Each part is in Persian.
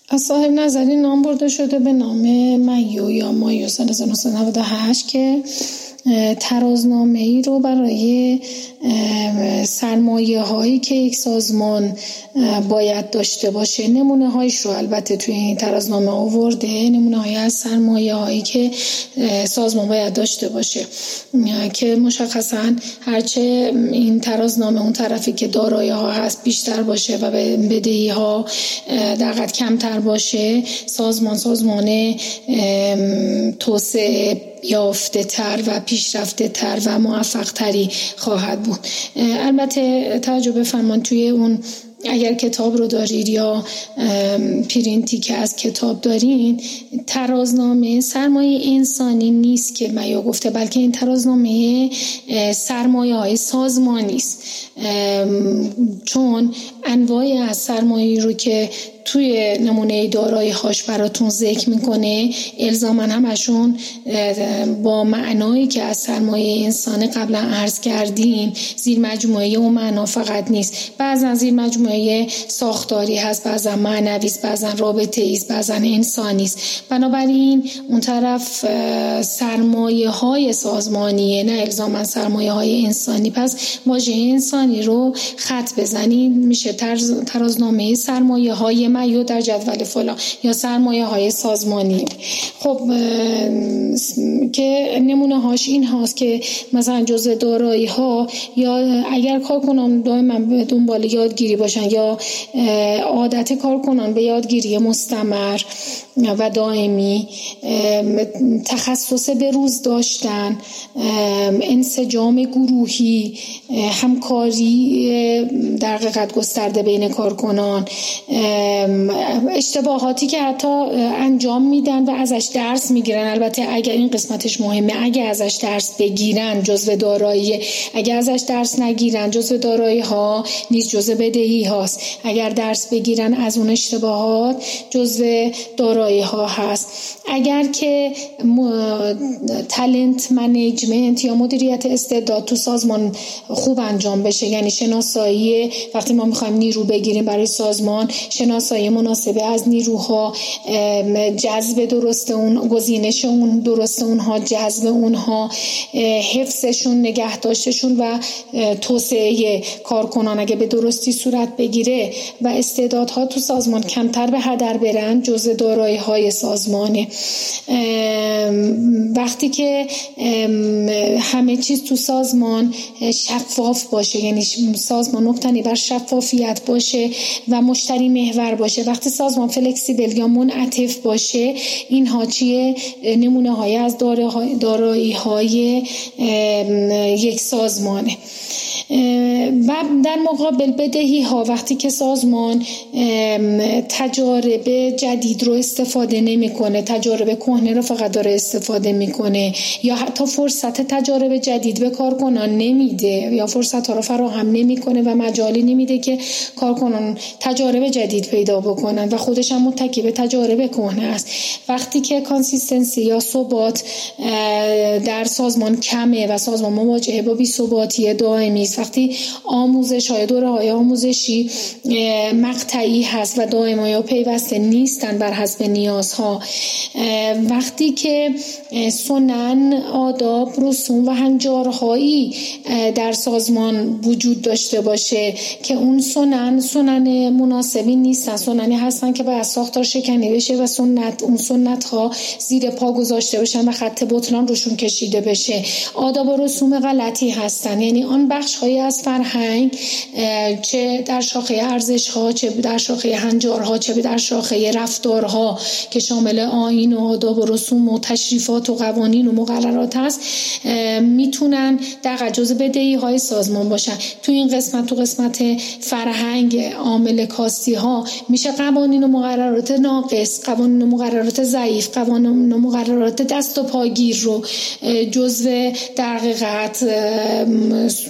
از صاحب نظری نام برده شده به نام مایو یا مایو سال 1998 که ترازنامه ای رو برای سرمایه هایی که یک سازمان باید داشته باشه، نمونه هایش رو البته توی این ترازنامه آورده، نمونه های از سرمایه هایی که سازمان باید داشته باشه که مشخصا هرچه این ترازنامه اون طرفی که دارایی ها هست بیشتر باشه و بدهی ها در حد کمتر باشه، سازمان توسعه یافته تر و پیشرفته تر و موفق تری خواهد بود. البته توجه بفرمایید توی اون اگر کتاب رو دارید یا پرینتی که از کتاب دارین، ترازنامه سرمایه انسانی نیست که میا گفته، بلکه این ترازنامه سرمایه های سازمانی است، چون انواعی از سرمایه رو که توی نمونه دارایی هاش براتون ذکر میکنه الزاماً همشون با معنایی که از سرمایه انسانی قبلا عرض کردیم زیر مجموعه اون معنا فقط نیست، بعضا زیر مجموعه ساختاری هست، بعضا معنوی است، بعضا رابطه‌ای است، بعضا انسانی است. بنابراین اون طرف سرمایه های سازمانیه، نه الزاماً سرمایه های انسانی. پس واژه انسانی رو خط بزنید میشه ترازنامه سرمایه های مایو در جدول فلان یا سرمایه های سازمانی. خب که نمونه هاش این هاست که مثلا جزء دارایی ها، یا اگر کارکنان دائما به دنبال یادگیری باشن یا عادت کارکنان به یادگیری مستمر و دائمی، تخصص به روز داشتن، انسجام گروهی، همکاری در حقیقت گسترده بین کارکنان، اشتباهاتی که حتی انجام میدن و ازش درس میگیرن، البته اگر این قسمتش مهمه، اگر ازش درس بگیرن جزء دارایی، اگر ازش درس نگیرن جزء دارایی ها نیز جزء بدهی هاست، اگر درس بگیرن از اون اشتباهات جزء دارایی ها هست. اگر که تالنت منیجمنت یا مدیریت استعداد تو سازمان خوب انجام بشه، یعنی شناسایی، وقتی ما میخوایم نیرو بگیریم برای سازمان، شناسایی مناسبه از نیروها، جذب درست اون، گزینش اون درست اونها، جذب اونها، حفظشون، نگه داشتشون و توسعه کارکنان اگه به درستی صورت بگیره و استعدادها تو سازمان کمتر به هدر برن، جزء دارایی های سازمانه. وقتی که همه چیز تو سازمان شفاف باشه، یعنی سازمان مبتنی بر شفافیت باشه و مشتری محور باشه، وقتی سازمان فلکسیبل یا منعطف باشه، اینها چیه؟ نمونه های از دارایی های یک سازمانه. و در مقابل بدهی ها، وقتی که سازمان تجارب جدید رو استفاده نمیکنه، تجارب کهنه رو فقط داره استفاده میکنه، یا حتی فرصت تجارب جدید به کارکنان نمیده یا فرصت ها رو فراهم نمیکنه و مجالی نمیده که کارکنان تجارب جدید پیدا بکنن و خودش هم متکی به تجارب کهنه است، وقتی که کانسیستنسی یا ثبات در سازمان کمه و سازمان مواجهه با بی‌ثباتی دائمی است، وقتی آموزش های دوره‌های آموزشی مقطعی هست و دائما یا پیوسته نیستن بر حسب نیازها، وقتی که سنن، آداب، رسوم و هنجارهایی در سازمان وجود داشته باشه که اون سنن مناسبی نیستن، سننی هستن که باید ساختار شکنی بشه و اون سنت ها زیر پا گذاشته بشن و خط بطلان روشون کشیده بشه، آداب و رسوم غلطی هستن، یعنی آن بخش هایی از فرهنگ چه در شاخه ارزش ها، چه در شاخه هنجارها، چه در شاخه رفتارها که شامل آیین و آداب و رسوم و تشریفات و قوانین و مقررات هست، میتونن در جزء بدهی های سازمان باشن. تو این قسمت، تو قسمت فرهنگ عامل کاستی ها، میشه قوانین و مقررات ناقص، قوانین و مقررات ضعیف، قوانین و مقررات دست و پاگیر رو جزء در حقیقت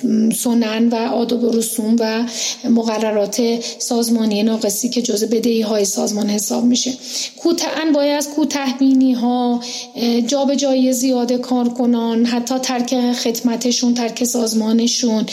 سنن و آداب و رسوم و مقررات سازمانی ناقصی که جزء بدهی‌های سازمان حساب میشه. کوتاه‌اً باید از کوتاه‌بینی‌ها، جابجایی زیاد کارکنان، حتی ترک خدمتشون، ترک سازمانشون،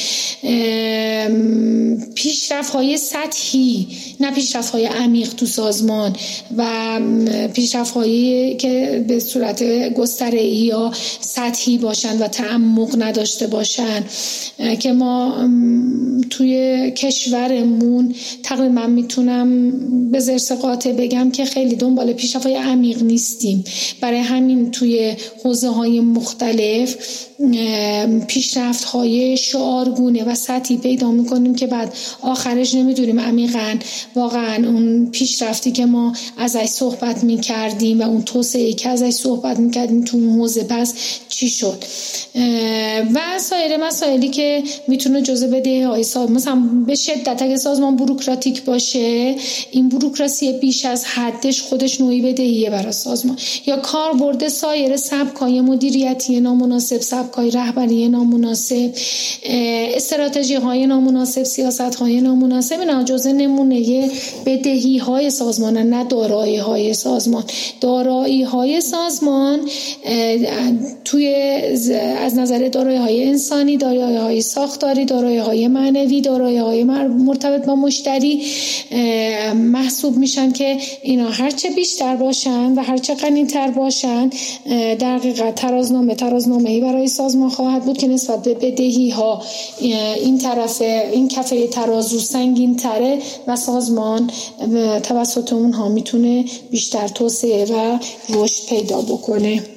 پیشرفت‌های سطحی نه پیشرفت‌های عمیق تو سازمان و پیشرفت‌هایی که به صورت گستره‌ای یا سطحی باشن و تعمق نداشته باشن که ما توی کشورمون تقریبا میتونم به زرس قاطع بگم که خیلی دنبال پیشرفت‌های عمیق نیستیم. برای همین توی حوزه‌های مختلف پیشرفت‌های شعارگونه و سطحی پیدا می‌کنیم که بعد آخرش نمی‌دونیم عمیقاً واقعاً اون پیشرفتی که ما ازش صحبت می‌کردیم و اون توسعه‌ای که ازش صحبت می‌کردیم تو اون حوزه بس چی شد. و سایر مسائلی که میتونه جزء بدهی‌های سازمان، مثلا به شدت اگه سازمان بوروکراتیک باشه، این بوروکراسی بیش از حدش خودش نوعی بدهیه برای سازمان، یا کاربرد سایر سبک‌های مدیریتی نامناسب، سبک‌های رهبری نامناسب، استراتژی‌های نامناسب، سیاست‌های نامناسب، اینا جزء نمونه بدهی‌های سازمان، نه دارایی‌های سازمان. دارایی‌های سازمان توی از نظر دارایی‌های انسانی، دارایی‌های ساختاری، دارایی‌های معنوی، دارایی‌های مرتبط با مشتری محسوب میشن که اینا هرچه بیشتر باشن و هرچه غنی‌تر باشن در حقیقت ترازنامه‌ای برای سازمان خواهد بود که نسبت به بدهی‌ها این کفه ترازو سنگین تره و سازمان توسط اونها میتونه بیشتر توسعه و رشد پیدا بکنه.